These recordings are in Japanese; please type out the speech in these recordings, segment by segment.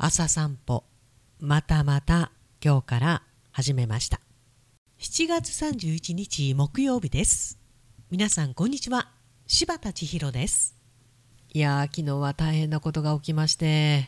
朝散歩またまた今日から始めました。7月31日木曜日です。皆さんこんにちは。柴田千尋です。いや昨日は大変なことが起きまして、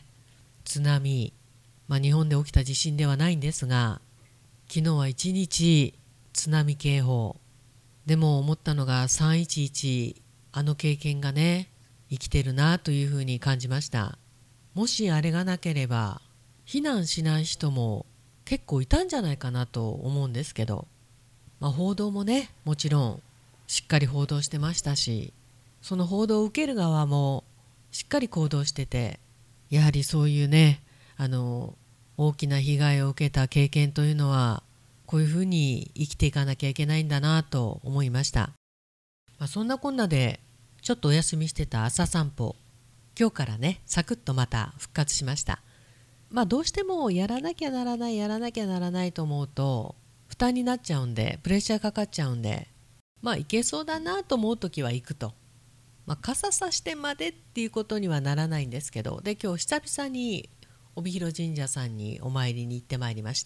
津波、日本で起きた地震ではないんですが、昨日は一日津波警報でも思ったのが311、あの経験がね生きてるなというふうに感じました。もしあれがなければ避難しない人も結構いたんじゃないかなと思うんですけど、報道もねもちろんしっかり報道してましたし、その報道を受ける側もしっかり行動してて、やはりそういうね大きな被害を受けた経験というのはこういうふうに生きていかなきゃいけないんだなと思いました。そんなこんなでちょっとお休みしてた朝散歩、今日からねサクッとまた復活しました。どうしてもやらなきゃならないと思うと負担になっちゃうんで、プレッシャーかかっちゃうんで、いけそうだなと思う時は行くと、傘さしてまでっていうことにはならないんですけど、で今日久々に帯広神社さんにお参りに行ってまいりました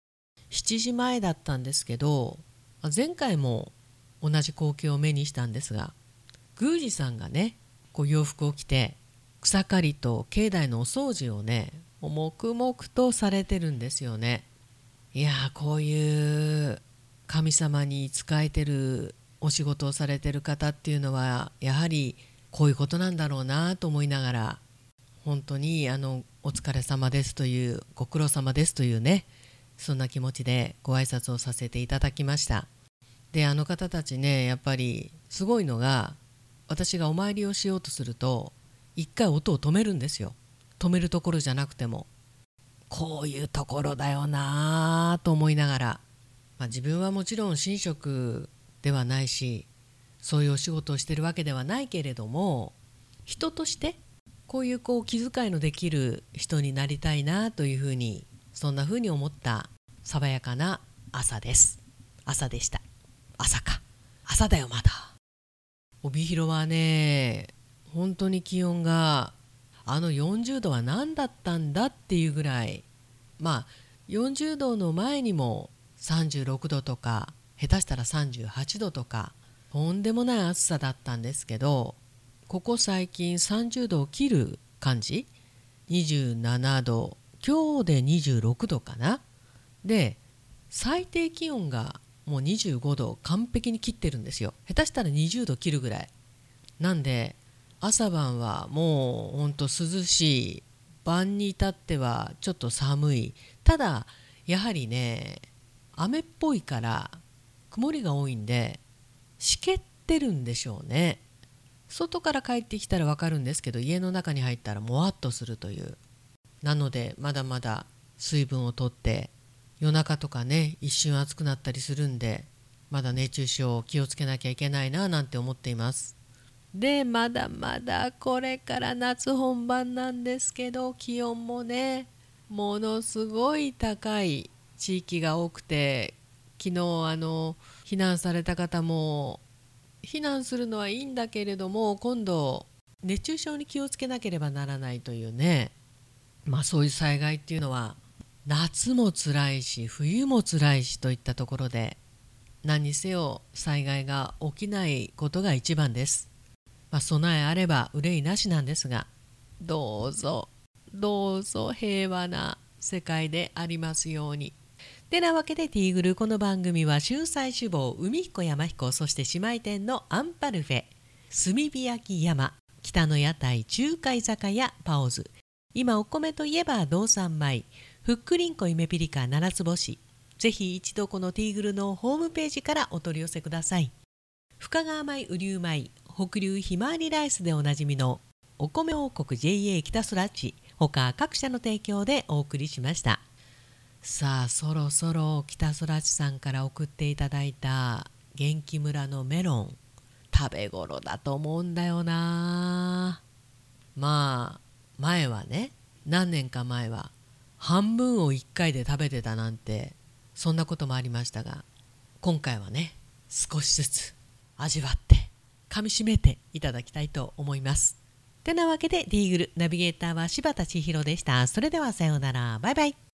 。7時前だったんですけど、前回も同じ光景を目にしたんですが、宮司さんがねこう洋服を着て草刈りと境内のお掃除をね黙々とされてるんですよね。いやこういう神様に仕えてるお仕事をされてる方っていうのはやはりこういうことなんだろうなと思いながら、本当にお疲れ様ですという、ご苦労様ですというね、そんな気持ちでご挨拶をさせていただきました。であの方たちね、やっぱりすごいのが、私がお参りをしようとすると一回音を止めるんですよ。止めるところじゃなくても、こういうところだよなと思いながら、自分はもちろん神職ではないし、そういうお仕事をしてるわけではないけれども、人としてこういう気遣いのできる人になりたいなというふうに、そんなふうに思った爽やかな朝です。朝でした。朝だよまだ。帯広はね本当に気温が40度は何だったんだっていうぐらい、40度の前にも36度とか下手したら38度とか、とんでもない暑さだったんですけど、ここ最近30度を切る感じ、27度、今日で26度かな。で最低気温がもう25度を完璧に切ってるんですよ。下手したら20度切るぐらいなんで、朝晩はもうほんと涼しい、晩に至ってはちょっと寒い。ただやはりね雨っぽいから曇りが多いんで湿気ってるんでしょうね。外から帰ってきたらわかるんですけど、家の中に入ったらもわっとするという。なのでまだまだ水分をとって、夜中とかね一瞬暑くなったりするんで、まだ熱中症気をつけなきゃいけないななんて思っています。でまだまだこれから夏本番なんですけど、気温もねものすごい高い地域が多くて、昨日避難された方も、避難するのはいいんだけれども今度熱中症に気をつけなければならないというね、そういう災害っていうのは夏も辛いし冬も辛いしといったところで、何にせよ災害が起きないことが一番です。備えあれば憂いなしなんですが、どうぞ平和な世界でありますように。てなわけでティーグル、この番組は春菜志望海彦山彦、そして姉妹店のアンパルフェ、炭火焼き山、北の屋台中華居酒屋パオズ、今お米といえば道産米、ふっくりんこ夢ピリカ七つ星、ぜひ一度このティーグルのホームページからお取り寄せください。深川米雨竜米、北流ひまわりライスでおなじみのお米王国 JA 北空地、他各社の提供でお送りしました。さあそろそろ北空地さんから送っていただいた元気村のメロン、食べ頃だと思うんだよな。前はね、何年か前は半分を1回で食べてたなんて、そんなこともありましたが、今回はね少しずつ味わって噛みしめていただきたいと思います。 てなわけで、ディーグルナビゲーターは柴田千尋でした。それではさようなら。バイバイ。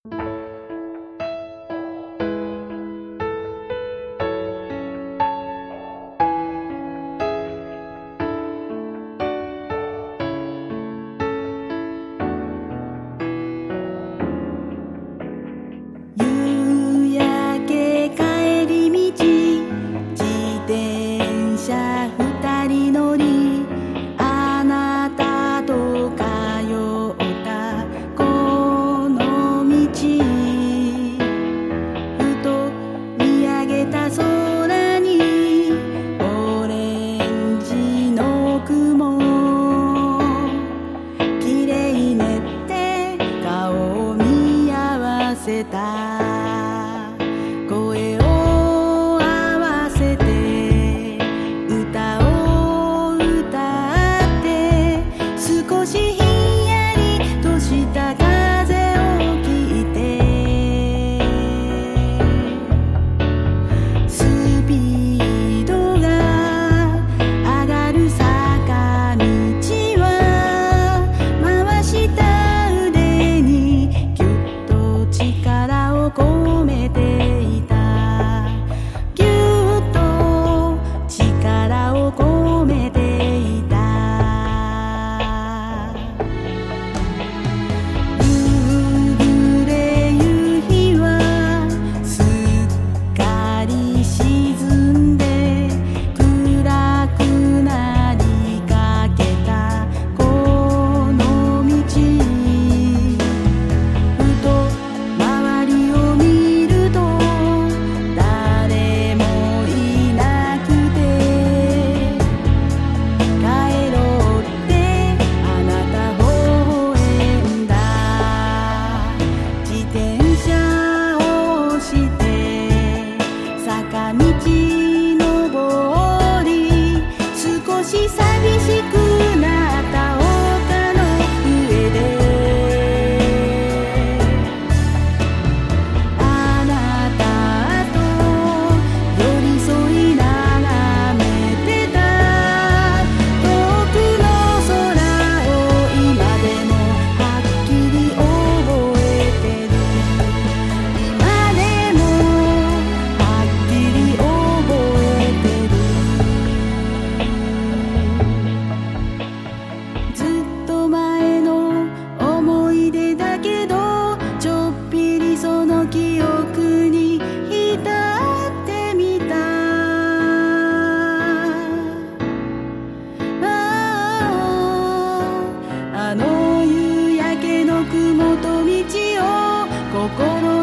夕焼け帰り道、自転車二人乗り、あなたと通ったこの道、ふと見上げた空にオレンジの雲、きれいねって顔を見合わせた。声を合わせて歌を歌って、少しひんやりとした風を聞いて、スピードが上がる坂道は回した腕にぎゅっと力を込めていた。ぎゅっと力を込めていた。夕暮れ夕日はすっかり沈んで、暗くなりかけたこの道、ふと周りを見ると誰もいなくて、帰ろうってあなた微笑んだ。自転車を押して坂道登り、少し寂しくなった丘の上で、あなたと寄り添い眺めてた。遠くの空を今でもはっきり覚えてる。今でもはっきり覚えてる。ずっと前の思い出だけど、ちょっぴりその記憶に浸ってみた。あの夕焼けの雲と道を心